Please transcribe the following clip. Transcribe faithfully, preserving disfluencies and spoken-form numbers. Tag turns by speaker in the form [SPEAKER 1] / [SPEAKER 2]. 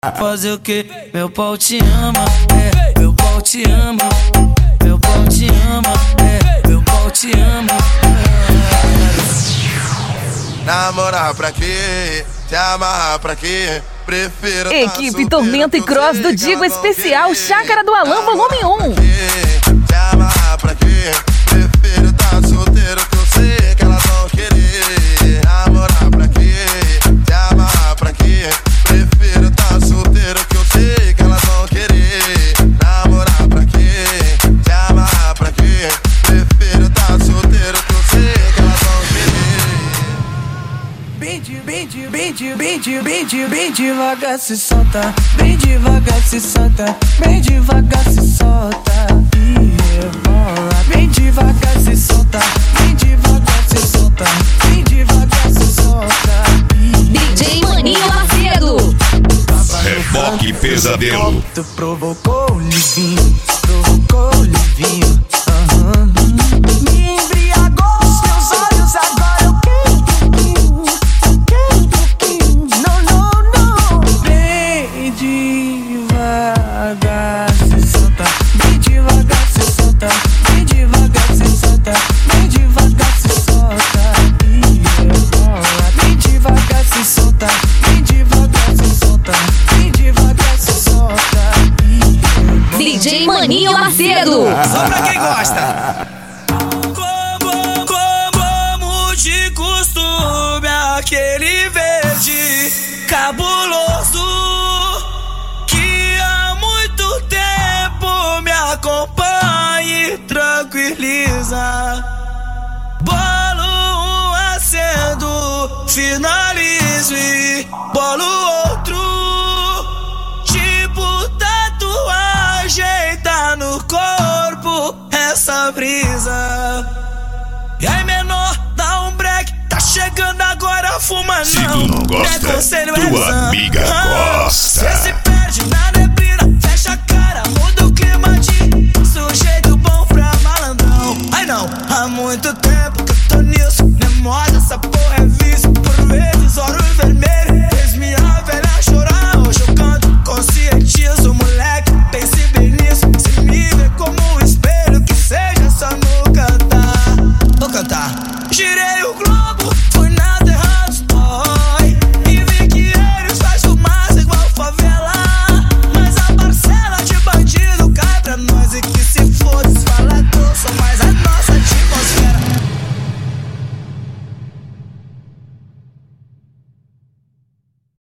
[SPEAKER 1] Fazer o que? Meu pau te ama, é, meu pau te ama, meu pau te ama, é, meu pau te ama.
[SPEAKER 2] Namorar pra quê? Se amarrar pra quê? Prefiro
[SPEAKER 3] Equipe Tormenta e Cross do Digo Especial Chácara do Alan Volume um.
[SPEAKER 2] Se amarrar pra quê? Prefiro tá solteiro que eu sei que elas vão querer. Namorar pra quê? Se amarrar pra quê? Prefiro tá solteiro que eu sei que elas vão querer. Namorar pra quê? Se amarrar pra quê? Prefiro tá solteiro que eu sei que elas vão querer.
[SPEAKER 1] Bem de, bem de, bem de, bem de, bem de, bem devagar se solta. Bem devagar se solta. Bem devagar se solta. E rebola. Bem devagar se solta. Bem devagar se solta. Bem devagar se solta.
[SPEAKER 3] D J Maninho Macedo.
[SPEAKER 4] Reboque Pesadelo.
[SPEAKER 1] Tu provocou o livinho, provocou o livinho. Aham. Me embriagou os teus olhos, agora eu quero um pouquinho, eu quero um pouquinho. Não, não, não. Bem devagar se solta, bem devagar se solta, bem devagar se solta, bem devagar se solta. E rebola, bem devagar se solta, bem devagar se solta, bem devagar se solta.
[SPEAKER 3] D J Maninho Macedo.
[SPEAKER 1] Só pra quem gosta. Como, como de costume, aquele verde cabuloso que há muito tempo me acompanha e tranquiliza. Bolo um acendo, finalizo e bolo outro. Tipo tatuagem, tá no corpo essa brisa. E aí, menor, dá um break. Tá chegando agora, fuma não.
[SPEAKER 4] Se tu não gosta,
[SPEAKER 1] é conselho, é
[SPEAKER 4] tua
[SPEAKER 1] exame.
[SPEAKER 4] amiga.